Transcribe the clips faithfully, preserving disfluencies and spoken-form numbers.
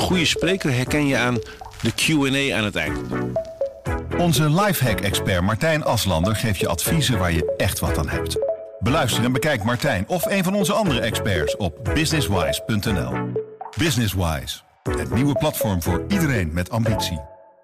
goede spreker herken je aan de Q en A aan het eind. Onze lifehack-expert Martijn Aslander geeft je adviezen waar je echt wat aan hebt. Beluister en bekijk Martijn of een van onze andere experts op businesswise punt n l. Businesswise, het nieuwe platform voor iedereen met ambitie.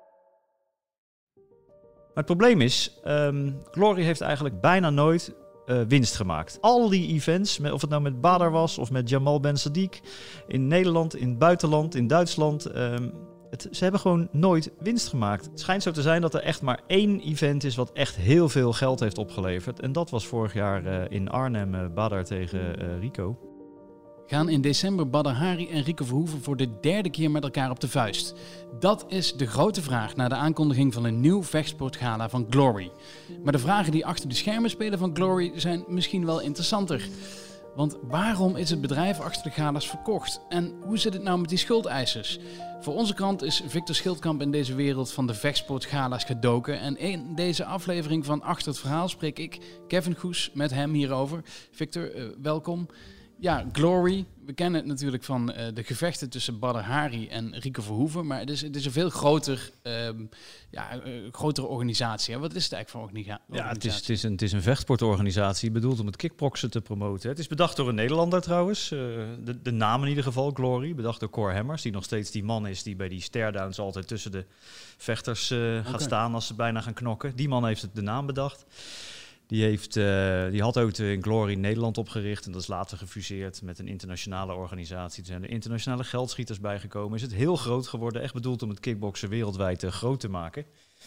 Maar het probleem is, um, Glory heeft eigenlijk bijna nooit uh, winst gemaakt. Al die events, of het nou met Badr was of met Jamal Ben Sadiq, in Nederland, in het buitenland, in Duitsland, Um, Het, ze hebben gewoon nooit winst gemaakt. Het schijnt zo te zijn dat er echt maar één event is wat echt heel veel geld heeft opgeleverd. En dat was vorig jaar uh, in Arnhem, uh, Badr tegen uh, Rico. Gaan in december Badr Hari en Rico Verhoeven voor de derde keer met elkaar op de vuist. Dat is de grote vraag na de aankondiging van een nieuw vechtsportgala van Glory. Maar de vragen die achter de schermen spelen van Glory zijn misschien wel interessanter. Want waarom is het bedrijf achter de gala's verkocht? En hoe zit het nou met die schuldeisers? Voor onze krant is Victor Schildkamp in deze wereld van de vechtsportgala's gedoken. En in deze aflevering van Achter het Verhaal spreek ik, Kevin Goes, met hem hierover. Victor, uh, welkom. Ja, Glory. We kennen het natuurlijk van uh, de gevechten tussen Badr Hari en Rico Verhoeven. Maar het is, het is een veel groter, um, ja, uh, grotere organisatie. Hè? Wat is het eigenlijk voor organiga- organisatie? Ja, het is, het, is een, het is een vechtsportorganisatie bedoeld om het kickboksen te promoten. Het is bedacht door een Nederlander trouwens. Uh, de, de naam in ieder geval, Glory. Bedacht door Cor Hemmers, die nog steeds die man is die bij die stare-downs altijd tussen de vechters uh, gaat okay. staan als ze bijna gaan knokken. Die man heeft het de naam bedacht. Die, heeft, uh, die had ook in Glory Nederland opgericht en dat is later gefuseerd met een internationale organisatie. Er zijn er internationale geldschieters bijgekomen. Is het heel groot geworden, echt bedoeld om het kickboksen wereldwijd uh, groot te maken.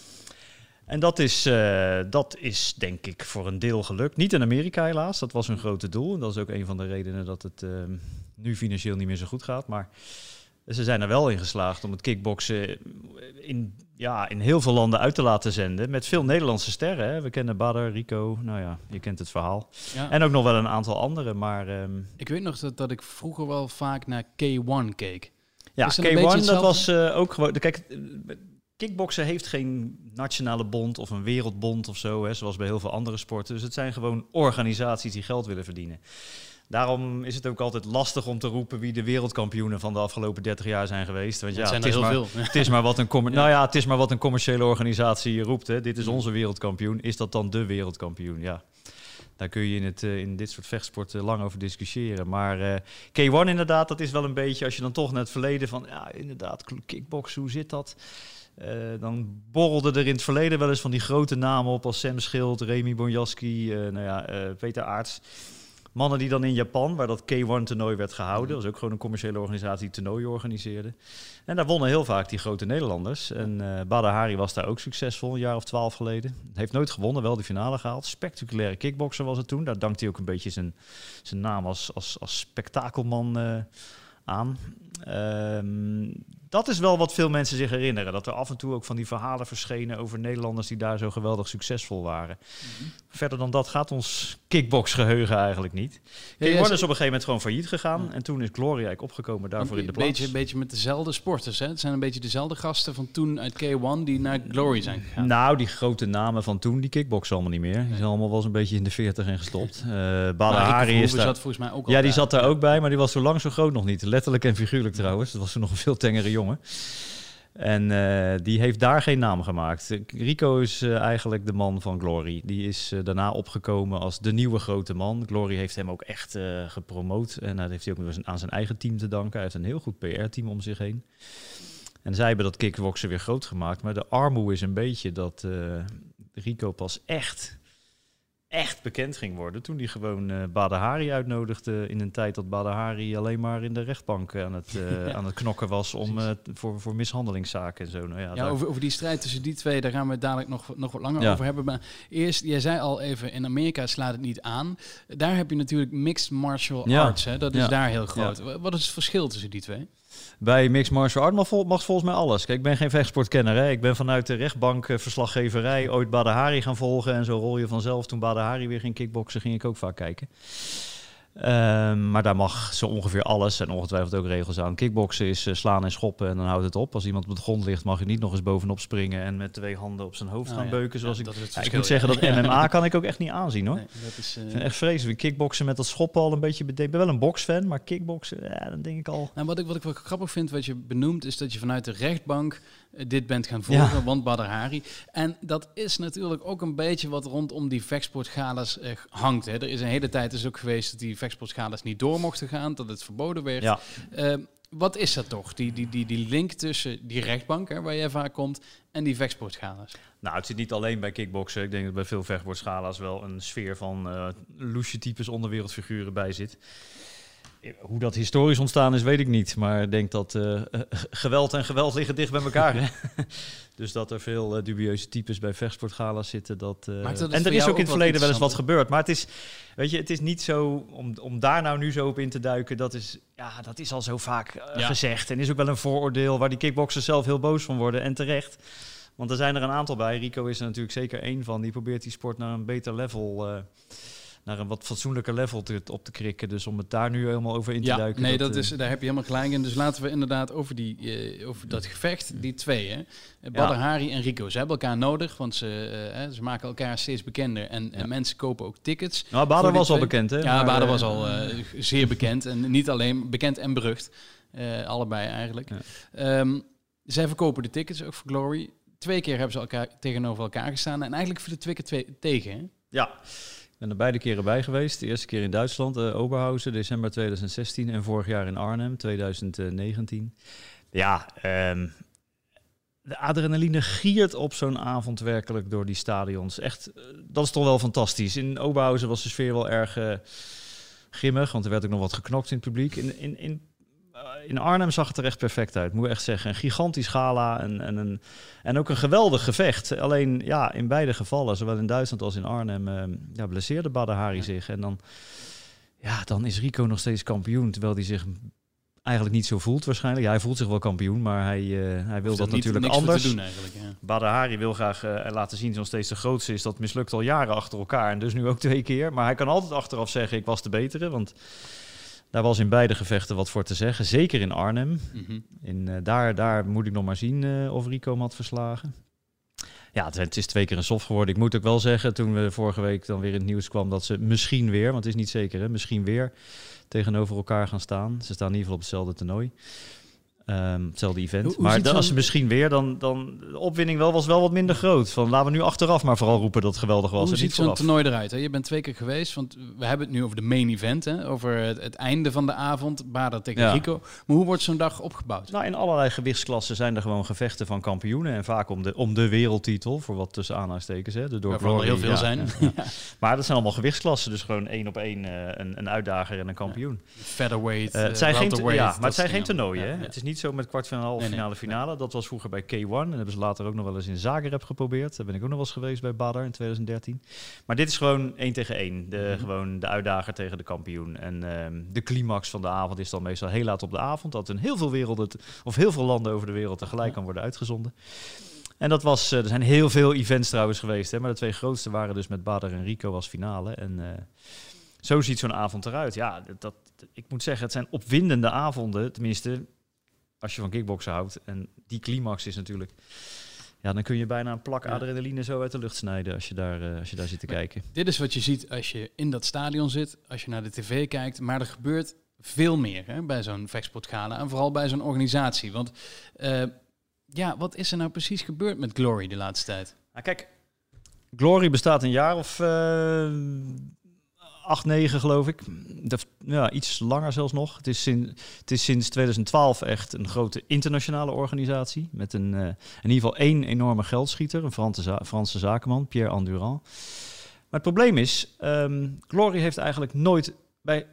En dat is, uh, dat is denk ik voor een deel gelukt. Niet in Amerika helaas, dat was hun grote doel. En dat is ook een van de redenen dat het uh, nu financieel niet meer zo goed gaat. Maar ze zijn er wel in geslaagd om het kickboksen in, ja, in heel veel landen uit te laten zenden. Met veel Nederlandse sterren. Hè. We kennen Badr, Rico, nou ja, je kent het verhaal. Ja. En ook nog wel een aantal andere. Maar, um... ik weet nog dat, dat ik vroeger wel vaak naar K één keek. Ja, K één, dat was uh, ook gewoon... Kijk, kickboksen heeft geen nationale bond of een wereldbond of zo, hè, zoals bij heel veel andere sporten. Dus het zijn gewoon organisaties die geld willen verdienen. Daarom is het ook altijd lastig om te roepen wie de wereldkampioenen van de afgelopen dertig jaar zijn geweest. Want ja, zijn het, is heel maar, veel. het is maar wat een commer- ja. Nou ja, het is maar wat een commerciële organisatie roept. Hè. Dit is onze wereldkampioen. Is dat dan de wereldkampioen? Ja. Daar kun je in, het, uh, in dit soort vechtsporten lang over discussiëren. Maar uh, K één inderdaad, dat is wel een beetje, als je dan toch naar het verleden van, ja inderdaad, kickboksen, hoe zit dat? Uh, dan borrelden er in het verleden wel eens van die grote namen op als Sam Schild, Remy Bonjasky, uh, nou ja, uh, Peter Aerts. Mannen die dan in Japan, waar dat K één toernooi werd gehouden, dat was ook gewoon een commerciële organisatie die toernooien organiseerde. En daar wonnen heel vaak die grote Nederlanders. En uh, Badr Hari was daar ook succesvol, een jaar of twaalf geleden. Heeft nooit gewonnen, wel de finale gehaald. Spectaculaire kickbokser was het toen. Daar dankt hij ook een beetje zijn, zijn naam als, als, als spektakelman uh, aan. Um, dat is wel wat veel mensen zich herinneren. Dat er af en toe ook van die verhalen verschenen over Nederlanders die daar zo geweldig succesvol waren. Mm-hmm. Verder dan dat gaat ons kickboxgeheugen eigenlijk niet. Ja, ja, is op een gegeven moment gewoon failliet gegaan. Ja. En toen is Glory eigenlijk opgekomen daarvoor een in de plaats. Beetje, een beetje met dezelfde sporters, hè? Het zijn een beetje dezelfde gasten van toen uit K één die naar Glory zijn gegaan. Nou, die grote namen van toen, die kickboksen allemaal niet meer. Die zijn allemaal wel eens een beetje in de veertig en gestopt. Uh, Badr Hari is daar... zat volgens mij ook al Ja, die zat daar ook bij, maar die was zo lang zo groot nog niet. Letterlijk en figuurlijk trouwens. Dat was toen nog een veel tengere jongen. En uh, die heeft daar geen naam gemaakt. Rico is uh, eigenlijk de man van Glory. Die is uh, daarna opgekomen als de nieuwe grote man. Glory heeft hem ook echt uh, gepromoot. En dat heeft hij ook aan zijn eigen team te danken. Hij heeft een heel goed P R-team om zich heen. En zij hebben dat kickboksen weer groot gemaakt. Maar de armoe is een beetje dat uh, Rico pas echt... echt bekend ging worden toen hij gewoon uh, Badr Hari uitnodigde in een tijd dat Badr Hari alleen maar in de rechtbank aan het, uh, ja. aan het knokken was om, uh, voor, voor mishandelingszaken en zo. Nou ja, ja daar... over, over die strijd tussen die twee, daar gaan we het dadelijk nog, nog wat langer ja. over hebben. Maar eerst, jij zei al even, in Amerika slaat het niet aan. Daar heb je natuurlijk mixed martial ja. arts, hè? Dat is ja. daar heel groot. Ja. Wat is het verschil tussen die twee? Bij mixed martial art mag, vol, mag volgens mij alles. Kijk, ik ben geen vechtsportkenner. Hè. Ik ben vanuit de rechtbank uh, verslaggeverij ooit Badr Hari gaan volgen. En zo rol je vanzelf. Toen Badr Hari weer ging kickboksen, ging ik ook vaak kijken. Um, maar daar mag zo ongeveer alles en ongetwijfeld ook regels aan. Kickboksen is uh, slaan en schoppen en dan houdt het op. Als iemand op de grond ligt, mag je niet nog eens bovenop springen en met twee handen op zijn hoofd oh, gaan ja. beuken. Zoals ja, ik, ja, verschil, ik moet zeggen, ja. dat M M A kan ik ook echt niet aanzien, hoor. Nee, dat is, uh... ik vind echt vreselijk. Kickboksen met dat schoppen al een beetje bedenkt. Ik ben wel een boksfan, maar kickboksen, ja, dan denk ik al... Nou, wat ik wat ik wel grappig vind, wat je benoemt, is dat je vanuit de rechtbank uh, dit bent gaan volgen, ja. want Badr Hari. En dat is natuurlijk ook een beetje wat rondom die vechtsportgalas uh, hangt. Hè. Er is een hele tijd is ook geweest dat die vechtsportgalas niet door mochten gaan, dat het verboden werd. Ja. Uh, wat is dat toch, die, die, die, die link tussen die rechtbank, hè, waar jij vaak komt, en die vechtsportgala's? Nou, het zit niet alleen bij kickboksen. Ik denk dat bij veel vechtsportgala's wel een sfeer van uh, loesje types onderwereldfiguren bij zit. Hoe dat historisch ontstaan is, weet ik niet. Maar ik denk dat uh, geweld en geweld liggen dicht bij elkaar. Hè? Dus dat er veel uh, dubieuze types bij vechtsportgala's zitten. Dat, uh, dat en er is ook in het verleden wel eens wat gebeurd. Maar het is, weet je, het is niet zo om, om daar nou nu zo op in te duiken. Dat is, ja, dat is al zo vaak uh, ja. gezegd. En is ook wel een vooroordeel waar die kickboxers zelf heel boos van worden. En terecht. Want er zijn er een aantal bij. Rico is er natuurlijk zeker één van. Die probeert die sport naar een beter level... Uh, naar een wat fatsoenlijker level te, op te krikken. Dus om het daar nu helemaal over in te ja, duiken. Nee, dat, dat is, daar heb je helemaal gelijk in. Dus laten we inderdaad over, die, uh, over dat gevecht, die twee, hè. Badr Hari ja. en Rico. Ze hebben elkaar nodig, want ze, uh, ze maken elkaar steeds bekender. En, ja. en mensen kopen ook tickets. Nou, Badr was twee. al bekend, hè? Ja, Badr uh, was al uh, zeer bekend. En niet alleen bekend en berucht. Uh, allebei eigenlijk. Ja. Um, zij verkopen de tickets ook voor Glory. Twee keer hebben ze elkaar tegenover elkaar gestaan. En eigenlijk voor de twee keer twee, tegen, hè? Ja. Ik ben er beide keren bij geweest. De eerste keer in Duitsland, uh, Oberhausen, december tweeduizend zestien. En vorig jaar in Arnhem, tweeduizend negentien. Ja, um, de adrenaline giert op zo'n avond werkelijk door die stadions. Echt, uh, dat is toch wel fantastisch. In Oberhausen was de sfeer wel erg uh, grimmig, want er werd ook nog wat geknokt in het publiek. In, in, in, uh, in Arnhem zag het er echt perfect uit, moet ik echt zeggen. Een gigantisch gala en, en, een, en ook een geweldig gevecht. Alleen, ja, in beide gevallen, zowel in Duitsland als in Arnhem, uh, ja, blesseerde Badr Hari ja. zich. En dan, ja, dan is Rico nog steeds kampioen, terwijl hij zich eigenlijk niet zo voelt waarschijnlijk. Ja, hij voelt zich wel kampioen, maar hij, uh, hij wil dat niet, natuurlijk anders. Doen eigenlijk, ja. Badr Hari wil graag uh, laten zien dat hij steeds de grootste is. Dat mislukt al jaren achter elkaar en dus nu ook twee keer. Maar hij kan altijd achteraf zeggen, ik was de betere, want daar was in beide gevechten wat voor te zeggen. Zeker in Arnhem. Mm-hmm. In, uh, daar, daar moet ik nog maar zien uh, of Rico hem had verslagen. Ja, het, het is twee keer een soft geworden. Ik moet ook wel zeggen, toen we vorige week dan weer in het nieuws kwam, dat ze misschien weer, want het is niet zeker, hè, misschien weer tegenover elkaar gaan staan. Ze staan in ieder geval op hetzelfde toernooi. Um, hetzelfde event. Hoe, hoe maar dan, als ze misschien weer, dan, dan de opwinning wel was wel wat minder groot. Van laten we nu achteraf maar vooral roepen dat het geweldig was. Hoe en ziet niet zo'n toernooi eruit? Hè? Je bent twee keer geweest, want we hebben het nu over de main event, hè? Over het, het einde van de avond, Badr tegen ja. Rico. Maar hoe wordt zo'n dag opgebouwd? Nou, in allerlei gewichtsklassen zijn er gewoon gevechten van kampioenen en vaak om de, om de wereldtitel, voor wat tussen aanhalingstekens, hè? Door Waarvan er heel veel ja, zijn. Ja, ja. Ja. Maar dat zijn allemaal gewichtsklassen, dus gewoon één op één uh, een, een uitdager en een kampioen. Ja. Featherweight, uh, het zijn geen, welterweight. Ja, maar het zijn geen toernooien. Ja, ja. Het is niet zo met kwartfinale, halve nee, finale, nee, finale. Nee. Dat was vroeger bij K één. En dat hebben ze later ook nog wel eens in Zagreb geprobeerd. Daar ben ik ook nog wel eens geweest bij Badr in tweeduizend dertien. Maar dit is gewoon één tegen één. De, mm-hmm. Gewoon de uitdager tegen de kampioen. En um, de climax van de avond is dan meestal heel laat op de avond. Dat in heel veel werelden, of heel veel landen over de wereld tegelijk ja. kan worden uitgezonden. En dat was, uh, er zijn heel veel events trouwens geweest. Hè, maar de twee grootste waren dus met Badr en Rico als finale. En uh, zo ziet zo'n avond eruit. Ja, dat, dat, ik moet zeggen, het zijn opwindende avonden. Tenminste, als je van kickboksen houdt. En die climax is natuurlijk... Ja, dan kun je bijna een plak ja. adrenaline zo uit de lucht snijden als je daar, uh, als je daar zit te maar kijken. Dit is wat je ziet als je in dat stadion zit, als je naar de tv kijkt. Maar er gebeurt veel meer hè, bij zo'n vechtsportgala. En vooral bij zo'n organisatie. Want uh, ja, wat is er nou precies gebeurd met Glory de laatste tijd? Nou, kijk, Glory bestaat een jaar of... Uh, acht, negen geloof ik. De, ja, iets langer zelfs nog. Het is, sinds, het is sinds tweeduizend twaalf echt een grote internationale organisatie. Met een, uh, in ieder geval één enorme geldschieter. Een Franse, za- Franse zakenman, Pierre Endurant. Maar het probleem is, um, Glory heeft eigenlijk nooit bij...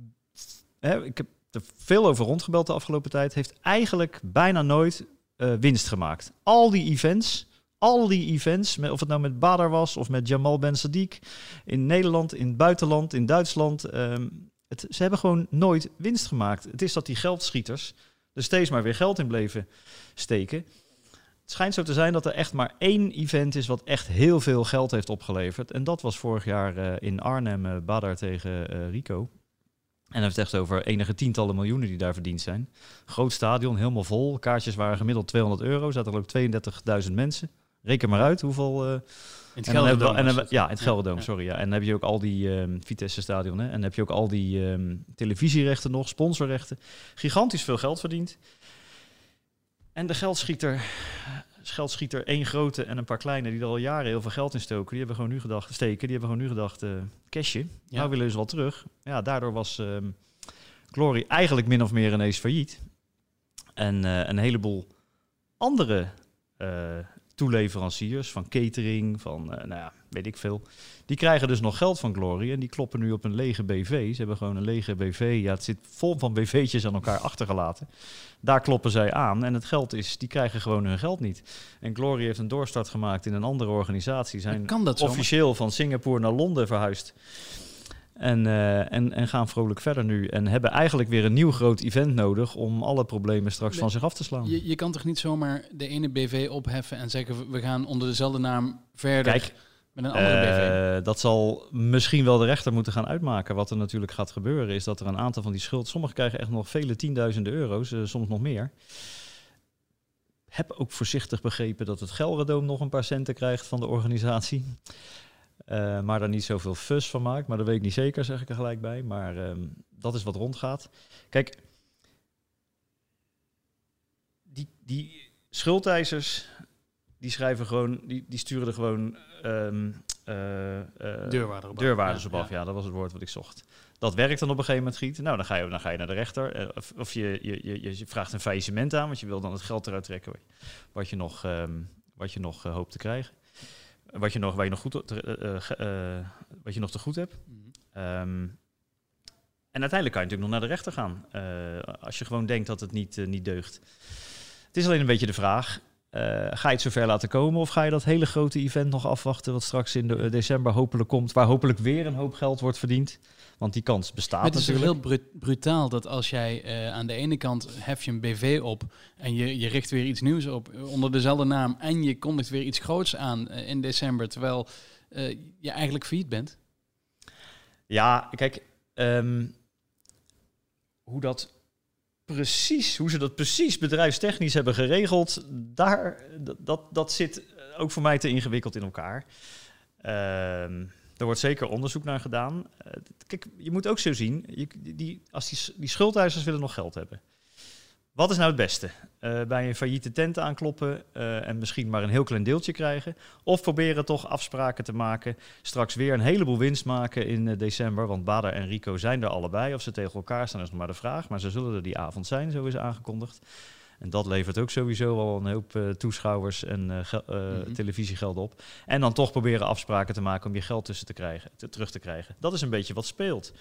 Hè, ik heb er veel over rondgebeld de afgelopen tijd. Heeft eigenlijk bijna nooit uh, winst gemaakt. Al die events... Al die events, of het nou met Badr was of met Jamal Ben Sadiq, in Nederland, in het buitenland, in Duitsland. Um, het, ze hebben gewoon nooit winst gemaakt. Het is dat die geldschieters er steeds maar weer geld in bleven steken. Het schijnt zo te zijn dat er echt maar één event is wat echt heel veel geld heeft opgeleverd. En dat was vorig jaar uh, in Arnhem, uh, Badr tegen uh, Rico. En dan heeft het echt over enige tientallen miljoenen die daar verdiend zijn. Groot stadion, helemaal vol. Kaartjes waren gemiddeld tweehonderd euro. Er zaten er ook tweeëndertigduizend mensen. Reken maar uit hoeveel... Uh, in het en dan hebben we, en dan, Gelderdoom. ja, in het Ja, Gelderdoom, ja. sorry. Ja. En dan heb je ook al die um, Vitesse-stadion. Hè? En dan heb je ook al die um, televisierechten nog, sponsorrechten. Gigantisch veel geld verdiend. En de geldschieter, geldschieter één grote en een paar kleine... die er al jaren heel veel geld in stoken... die hebben gewoon nu gedacht, steken, die hebben gewoon nu gedacht... Uh, cashje, Ja. nou willen ze wel terug. Ja, daardoor was um, Glory eigenlijk min of meer ineens failliet. En uh, een heleboel andere... Uh, toeleveranciers, van catering, van, uh, nou ja, weet ik veel. Die krijgen dus nog geld van Glory en die kloppen nu op een lege B V. Ze hebben gewoon een lege B V. Ja, het zit vol van B V'tjes aan elkaar achtergelaten. Daar kloppen zij aan en het geld is, die krijgen gewoon hun geld niet. En Glory heeft een doorstart gemaakt in een andere organisatie. Zijn Kan dat zo? officieel van Singapore naar Londen verhuisd. En, uh, en, en gaan vrolijk verder nu. En hebben eigenlijk weer een nieuw groot event nodig om alle problemen straks Nee, van zich af te slaan. Je, je kan toch niet zomaar de ene B V opheffen en zeggen... we gaan onder dezelfde naam verder Kijk, met een andere B V? Uh, dat zal misschien wel de rechter moeten gaan uitmaken. Wat er natuurlijk gaat gebeuren is dat er een aantal van die schuld... Sommigen krijgen echt nog vele tienduizenden euro's, uh, soms nog meer. Heb ook voorzichtig begrepen dat het Gelderdoom nog een paar centen krijgt van de organisatie. Uh, maar daar niet zoveel fuss van maakt. Maar dat weet ik niet zeker, zeg ik er gelijk bij. Maar um, dat is wat rondgaat. Kijk, die, die schuldeisers, die schrijven gewoon, die, die sturen er gewoon um, uh, uh, Deurwaarder op af. deurwaarders Ja, op af. ja. Ja, dat was het woord wat ik zocht. Dat werkt dan op een gegeven moment giet. Nou, dan ga je, dan ga je naar de rechter. Uh, of of je, je, je, je vraagt een faillissement aan, want je wil dan het geld eruit trekken wat je nog, um, wat je nog uh, hoopt te krijgen. Wat je nog, waar je nog goed, uh, uh, uh, wat je nog te goed hebt. Mhm. Um, en uiteindelijk kan je natuurlijk nog naar de rechter gaan. Uh, als je gewoon denkt dat het niet, uh, niet deugt. Het is alleen een beetje de vraag. Uh, ga je het zover laten komen of ga je dat hele grote event nog afwachten... wat straks in de, uh, december hopelijk komt... waar hopelijk weer een hoop geld wordt verdiend. Want die kans bestaat Het is toch natuurlijk. heel bru- brutaal dat als jij uh, aan de ene kant hef je een B V op... en je, je richt weer iets nieuws op onder dezelfde naam... en je kondigt weer iets groots aan uh, in december... terwijl uh, je eigenlijk failliet bent. Ja, kijk... Um, hoe dat... Precies, hoe ze dat precies bedrijfstechnisch hebben geregeld, daar, dat, dat, dat zit ook voor mij te ingewikkeld in elkaar. Uh, er wordt zeker onderzoek naar gedaan. Uh, kijk, je moet ook zo zien, je, die, als die, die schuldeisers willen nog geld hebben. Wat is nou het beste? Uh, bij een failliete tent aankloppen uh, en misschien maar een heel klein deeltje krijgen? Of proberen toch afspraken te maken, straks weer een heleboel winst maken in uh, december? Want Bader en Rico zijn er allebei. Of ze tegen elkaar staan is nog maar de vraag. Maar ze zullen er die avond zijn, zo is aangekondigd. En dat levert ook sowieso al een hoop uh, toeschouwers en uh, ge- uh, mm-hmm. televisiegeld op. En dan toch proberen afspraken te maken om je geld tussen te krijgen, te, terug te krijgen. Dat is een beetje wat speelt.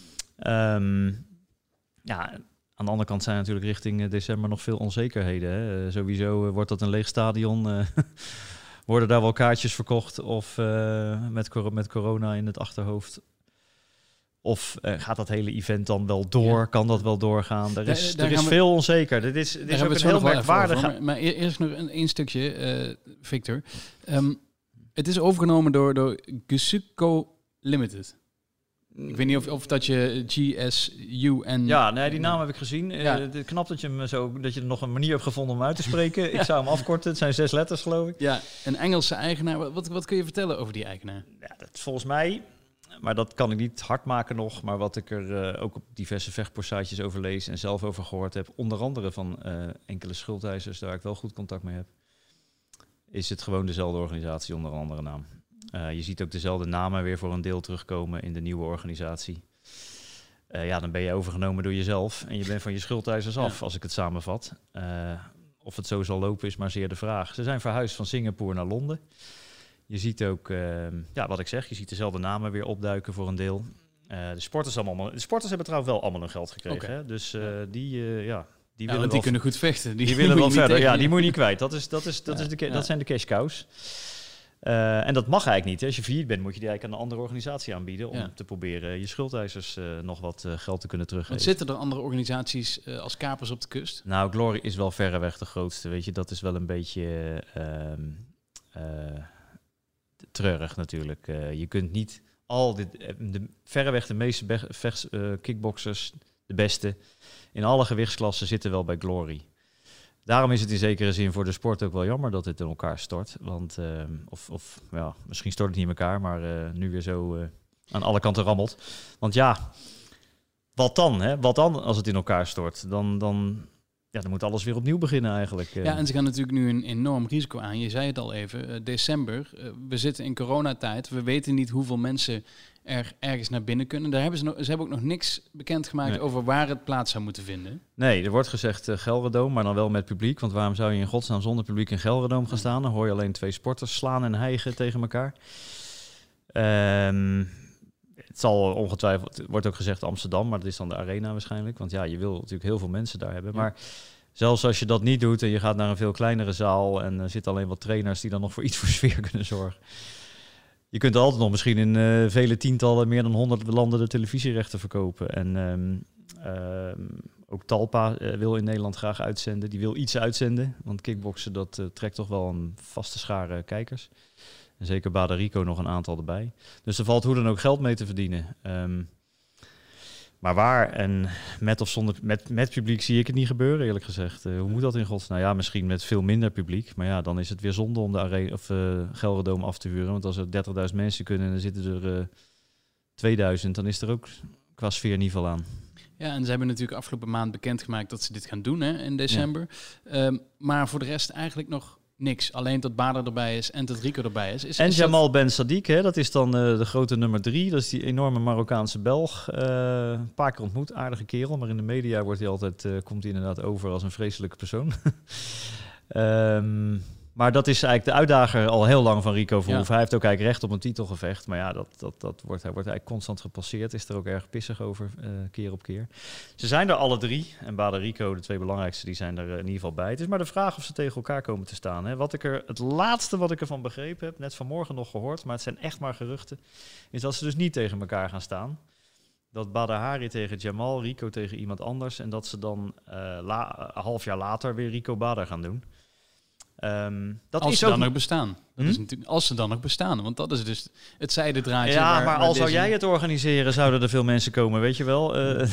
Um, ja... Aan de andere kant zijn natuurlijk richting uh, december nog veel onzekerheden. Hè. Uh, sowieso uh, wordt dat een leeg stadion. Uh, worden daar wel kaartjes verkocht of uh, met, cor- met corona in het achterhoofd? Of uh, gaat dat hele event dan wel door? Ja. Kan dat wel doorgaan? Er is, daar, daar er is we, veel onzeker. Dit is, dit is ook een heel merkwaardig... Maar, maar eerst nog een, een stukje, uh, Victor. Um, het is overgenomen door, door Gusuco Limited. Ik weet niet of, of dat je G S U en... Ja, nee, die naam heb ik gezien. Ja. Uh, knap dat je, hem zo, dat je er nog een manier hebt gevonden om uit te spreken. Ja. Ik zou hem afkorten. Het zijn zes letters, geloof ik. Ja, een Engelse eigenaar. Wat, wat kun je vertellen over die eigenaar? Ja, dat volgens mij... Maar dat kan ik niet hard maken nog. Maar wat ik er uh, ook op diverse vechtporsaatjes over lees en zelf over gehoord heb... onder andere van uh, enkele schuldeisers, daar ik wel goed contact mee heb... is het gewoon dezelfde organisatie onder een andere naam. Uh, je ziet ook dezelfde namen weer voor een deel terugkomen in de nieuwe organisatie. Uh, ja, dan ben je overgenomen door jezelf en je bent van je schuldeisers af, ja. Als ik het samenvat. Uh, of het zo zal lopen is maar zeer de vraag. Ze zijn verhuisd van Singapore naar Londen. Je ziet ook, uh, ja, wat ik zeg, je ziet dezelfde namen weer opduiken voor een deel. Uh, de, sporters allemaal, de sporters hebben trouwens wel allemaal hun geld gekregen. Okay. Hè? Dus uh, die, uh, ja... Die, ja, willen die wel, kunnen goed vechten. Die, die willen wel verder. Ja, die moet je niet kwijt. Dat, is, dat, is, dat, ja, is de, dat ja. zijn de cash cows. Uh, en dat mag eigenlijk niet. Hè. Als je failliet bent, moet je die eigenlijk aan een andere organisatie aanbieden... om ja. te proberen je schuldeisers uh, nog wat uh, geld te kunnen teruggeven. Want zitten er andere organisaties uh, als kapers op de kust? Nou, Glory is wel verreweg de grootste. Weet je, dat is wel een beetje uh, uh, treurig natuurlijk. Uh, je kunt niet al dit, de, verreweg de meeste be- vechts, uh, kickboxers, de beste, in alle gewichtsklassen zitten wel bij Glory. Daarom is het in zekere zin voor de sport ook wel jammer dat het in elkaar stort. Want, uh, of, of ja, misschien stort het niet in elkaar, maar uh, nu weer zo uh, aan alle kanten rammelt. Want ja, wat dan? Hè? Wat dan als het in elkaar stort? Dan, dan, ja, dan moet alles weer opnieuw beginnen eigenlijk. Uh. Ja, en ze gaan natuurlijk nu een enorm risico aan. Je zei het al even, uh, december. Uh, we zitten in coronatijd. We weten niet hoeveel mensen er ergens naar binnen kunnen. Daar hebben ze, nog, ze hebben ook nog niks bekendgemaakt nee. over waar het plaats zou moeten vinden. Nee, er wordt gezegd uh, Gelredome, maar dan wel met publiek. Want waarom zou je in godsnaam zonder publiek in Gelredome gaan staan? Dan hoor je alleen twee sporters slaan en hijgen tegen elkaar. Um, het zal ongetwijfeld, het wordt ook gezegd Amsterdam, maar dat is dan de arena waarschijnlijk. Want ja, je wil natuurlijk heel veel mensen daar hebben. Ja. Maar zelfs als je dat niet doet en je gaat naar een veel kleinere zaal en er zitten alleen wat trainers die dan nog voor iets voor sfeer kunnen zorgen. Je kunt altijd nog misschien in uh, vele tientallen, meer dan honderd landen de televisierechten verkopen. En um, uh, ook Talpa uh, wil in Nederland graag uitzenden. Die wil iets uitzenden, want kickboksen dat uh, trekt toch wel een vaste schare kijkers. En zeker Bader Rico nog een aantal erbij. Dus er valt hoe dan ook geld mee te verdienen. Um, maar waar en met of zonder met, met publiek zie ik het niet gebeuren, eerlijk gezegd. Uh, hoe moet dat in godsnaam? Nou ja, misschien met veel minder publiek. Maar ja, dan is het weer zonde om de arena, of, uh, Gelredome af te huren. Want als er dertigduizend mensen kunnen en dan zitten er uh, tweeduizend... dan is er ook qua sfeer niet veel aan. Ja, en ze hebben natuurlijk afgelopen maand bekendgemaakt dat ze dit gaan doen hè, in december. Ja. Um, maar voor de rest eigenlijk nog niks. Alleen dat Bader erbij is en dat Rico erbij is. is en is Jamal dat... Ben Sadiq, hè, dat is dan uh, de grote nummer drie. Dat is die enorme Marokkaanse Belg. Uh, een paar keer ontmoet, aardige kerel. Maar in de media wordt hij altijd, uh, komt hij inderdaad over als een vreselijke persoon. um, maar dat is eigenlijk de uitdager al heel lang van Rico Verhoeven. Ja. Hij heeft ook eigenlijk recht op een titelgevecht. Maar ja, dat, dat, dat wordt, hij wordt eigenlijk constant gepasseerd. Is er ook erg pissig over, uh, keer op keer. Ze zijn er alle drie. En Bader Rico, de twee belangrijkste, die zijn er uh, in ieder geval bij. Het is maar de vraag of ze tegen elkaar komen te staan. Hè. Wat ik er, het laatste wat ik ervan begrepen heb, net vanmorgen nog gehoord, maar het zijn echt maar geruchten, is dat ze dus niet tegen elkaar gaan staan. Dat Bader Hari tegen Jamal, Rico tegen iemand anders. En dat ze dan uh, la, een half jaar later weer Rico Bader gaan doen. Um, dat als is ze ook dan nog bestaan. Dat hm? is natuurlijk, als ze dan nog bestaan. Want dat is dus het zijdendraadje. Ja, waar, maar waar al zou deze... jij het organiseren, zouden er veel mensen komen, weet je wel. Uh,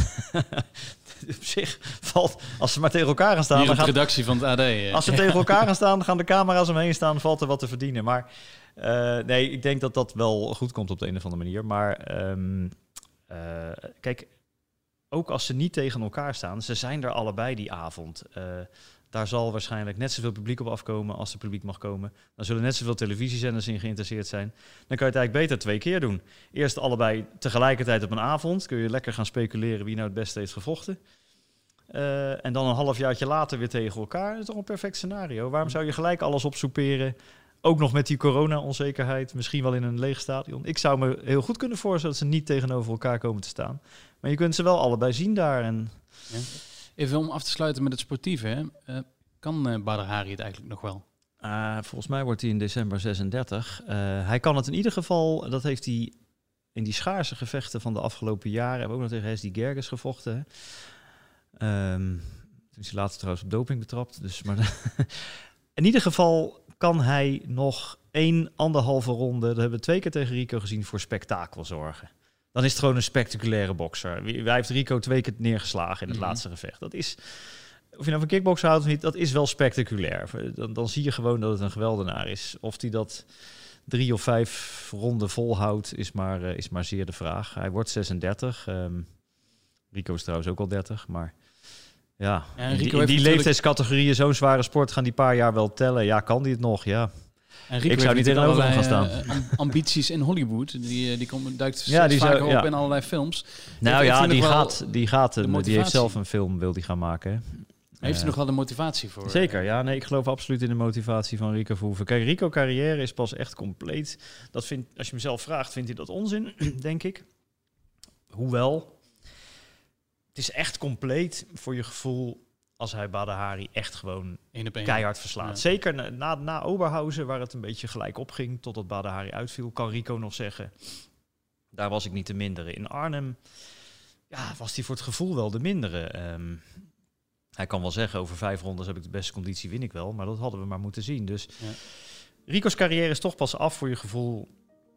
op zich valt, als ze maar tegen elkaar gaan staan... Hier dan op de gaat, redactie van het A D. Uh. Als ze tegen elkaar gaan staan, dan gaan de camera's omheen staan, valt er wat te verdienen. Maar uh, nee, ik denk dat dat wel goed komt op de een of andere manier. Maar um, uh, kijk, ook als ze niet tegen elkaar staan, ze zijn er allebei die avond... Uh, Daar zal waarschijnlijk net zoveel publiek op afkomen als er publiek mag komen. Dan zullen net zoveel televisiezenders in geïnteresseerd zijn. Dan kan je het eigenlijk beter twee keer doen. Eerst allebei tegelijkertijd op een avond. Kun je lekker gaan speculeren wie nou het beste heeft gevochten. Uh, en dan een halfjaartje later weer tegen elkaar. Dat is toch een perfect scenario. Waarom zou je gelijk alles opsoeperen? Ook nog met die corona-onzekerheid. Misschien wel in een leeg stadion. Ik zou me heel goed kunnen voorstellen dat ze niet tegenover elkaar komen te staan. Maar je kunt ze wel allebei zien daar. En... Ja. Even om af te sluiten met het sportieve, hè. Uh, kan uh, Bader Hari het eigenlijk nog wel? Uh, volgens mij wordt hij in december zesendertig. Uh, hij kan het in ieder geval, dat heeft hij in die schaarse gevechten van de afgelopen jaren, hebben we ook nog tegen Hesdy Gerges gevochten. Um, toen is hij later trouwens op doping betrapt. Dus, maar in ieder geval kan hij nog één, anderhalve ronde, dat hebben we twee keer tegen Rico gezien, voor spektakel zorgen. Dan is het gewoon een spectaculaire bokser. Hij heeft Rico twee keer neergeslagen in het mm-hmm. laatste gevecht. Dat is, of je nou van kickboksen houdt of niet, dat is wel spectaculair. Dan, dan zie je gewoon dat het een geweldenaar is. Of hij dat drie of vijf ronden volhoudt, is maar, uh, is maar zeer de vraag. Hij wordt zesendertig. Um, Rico is trouwens ook al dertig, maar... Ja, ja in die, in die leeftijdscategorieën, zo'n zware sport, gaan die paar jaar wel tellen. Ja, kan die het nog? Ja. En Rico ik zou niet tegenover hem gaan staan. Uh, ambities in Hollywood. Die, die komt, duikt ja, die vaker zou, ja. op in allerlei films. Nou heeft, ja, heeft die gaat, die gaat een, die heeft zelf een film, wil die gaan maken. Heeft hij uh, nog wel de motivatie voor? Zeker, ja. Nee, ik geloof absoluut in de motivatie van Rico Verhoeven. Kijk, Rico carrière is pas echt compleet. Dat vindt, als je mezelf vraagt, vindt hij dat onzin, denk ik. Hoewel, het is echt compleet voor je gevoel als hij Bader Hari echt gewoon keihard verslaat. Ja. Zeker na, na, na Oberhausen, waar het een beetje gelijk opging, totdat Bader Hari uitviel, kan Rico nog zeggen, daar was ik niet de mindere. In Arnhem ja, was hij voor het gevoel wel de mindere. Um, hij kan wel zeggen, over vijf rondes heb ik de beste conditie, win ik wel. Maar dat hadden we maar moeten zien. Dus ja. Rico's carrière is toch pas af voor je gevoel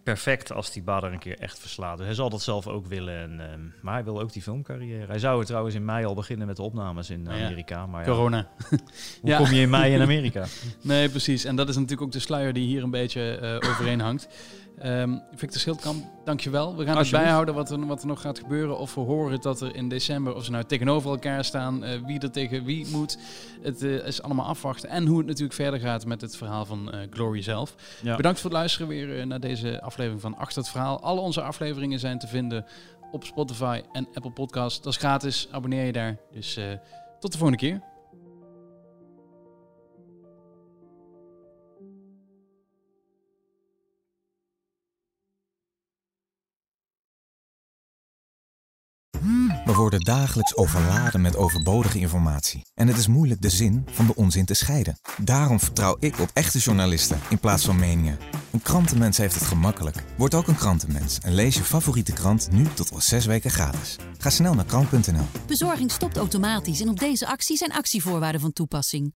perfect als die Bader een keer echt verslaat. Dus hij zal dat zelf ook willen. En, uh, maar hij wil ook die filmcarrière. Hij zou er trouwens in mei al beginnen met de opnames in nou ja, Amerika. Maar corona. Ja, hoe ja. kom je in mei in Amerika? Nee, precies. En dat is natuurlijk ook de sluier die hier een beetje uh, overheen hangt. Um, Victor Schildkamp, dankjewel. We gaan het bijhouden wat er, wat er nog gaat gebeuren. Of we horen dat er in december, of ze nou tegenover elkaar staan, uh, wie er tegen wie moet. Het uh, is allemaal afwachten. En hoe het natuurlijk verder gaat met het verhaal van uh, Glory zelf. Ja. Bedankt voor het luisteren weer uh, naar deze aflevering van Achter het Verhaal. Alle onze afleveringen zijn te vinden op Spotify en Apple Podcasts. Dat is gratis. Abonneer je daar. Dus uh, tot de volgende keer. We worden dagelijks overladen met overbodige informatie. En het is moeilijk de zin van de onzin te scheiden. Daarom vertrouw ik op echte journalisten in plaats van meningen. Een krantenmens heeft het gemakkelijk. Word ook een krantenmens en lees je favoriete krant nu tot wel zes weken gratis. Ga snel naar krant punt n l. Bezorging stopt automatisch en op deze actie zijn actievoorwaarden van toepassing.